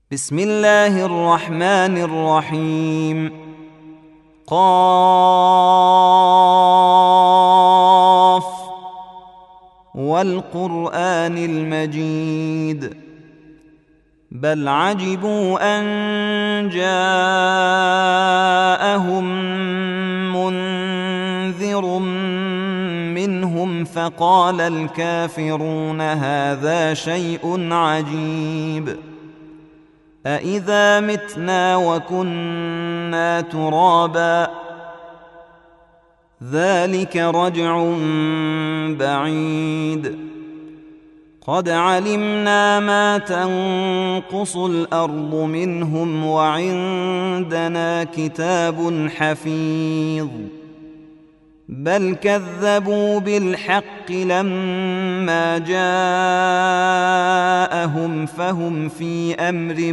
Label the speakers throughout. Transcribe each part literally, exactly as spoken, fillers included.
Speaker 1: بسم الله الرحمن الرحيم. قاف والقرآن المجيد بل عجبوا أن جاءهم منذر منهم فقال الكافرون هذا شيء عجيب أإذا متنا وكنا ترابا ذلك رجع بعيد قد علمنا ما تنقص الأرض منهم وعندنا كتاب حفيظ بل كذبوا بالحق لما جاءهم فهم في أمر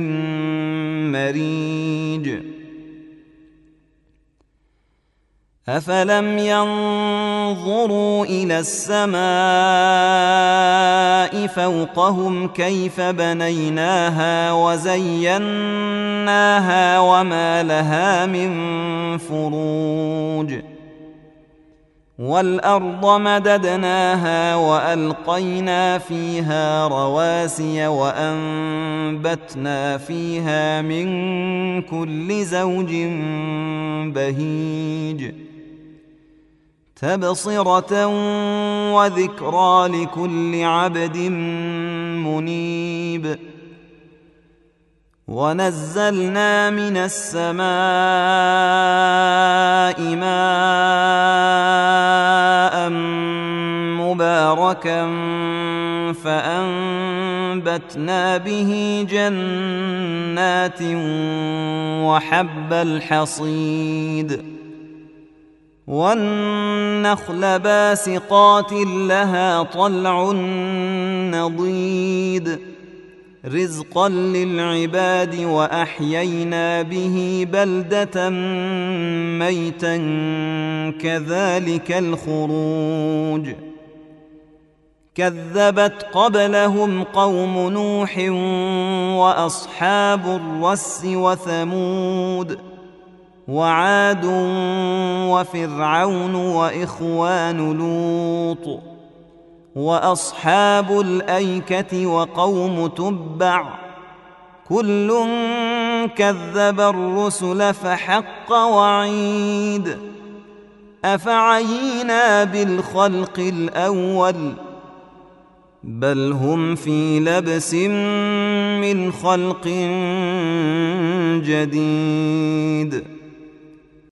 Speaker 1: مريج أفلم ينظروا إلى السماء فوقهم كيف بنيناها وزيناها وما لها من فروج والأرض مددناها وألقينا فيها رواسي وأنبتنا فيها من كل زوج بهيج تبصرة وذكرى لكل عبد منيب ونزلنا من السماء ماء مباركا فأنبتنا به جنات وحب الحصيد والنخل باسقات لها طلع نضيد رزقا للعباد وأحيينا به بلدة ميتا كذلك الخروج كذبت قبلهم قوم نوح وأصحاب الرس وثمود وعاد وفرعون وإخوان لوط وأصحاب الأيكة وقوم تبع كل كذب الرسل فحق وعيد أفعينا بالخلق الأول بل هم في لبس من خلق جديد